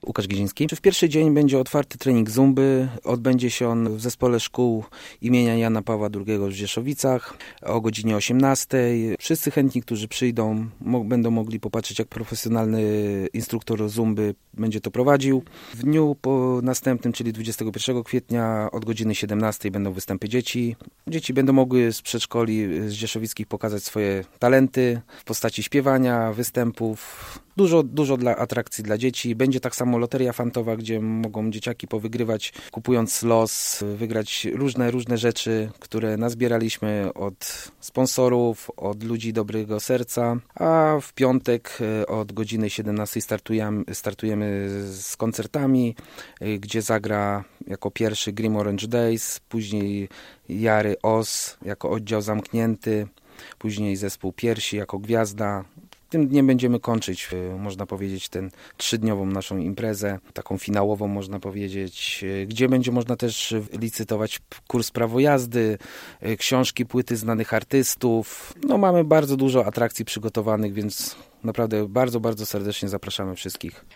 Łukasz Giziński. W pierwszy dzień będzie otwarty trening zumby. Odbędzie się on w Zespole Szkół imienia Jana Pawła II w Rzeszowicach o godzinie 18. Wszyscy chętni, którzy przyjdą, będą mogli popatrzeć, jak profesjonalny instruktor zumby będzie to prowadził. W dniu następnym, czyli 21 kwietnia od godziny 17 będą występy dzieci. Dzieci będą mogły z przedszkoli z rzeszowickich pokazać swoje talenty w postaci śpiewania, występów. Dużo dla atrakcji dla dzieci. Będzie tak samo loteria fantowa, gdzie mogą dzieciaki powygrywać, kupując los, wygrać różne rzeczy, które nazbieraliśmy od sponsorów, od ludzi dobrego serca. A w piątek od godziny 17 startujemy z koncertami, gdzie zagra jako pierwszy Grim Orange Days, później Jary Oz jako oddział zamknięty, później zespół Piersi jako gwiazda. Tym dniem będziemy kończyć, można powiedzieć, tę 3-dniową naszą imprezę, taką finałową, można powiedzieć, gdzie będzie można też licytować kurs prawo jazdy, książki, płyty znanych artystów. Mamy bardzo dużo atrakcji przygotowanych, więc naprawdę bardzo, bardzo serdecznie zapraszamy wszystkich.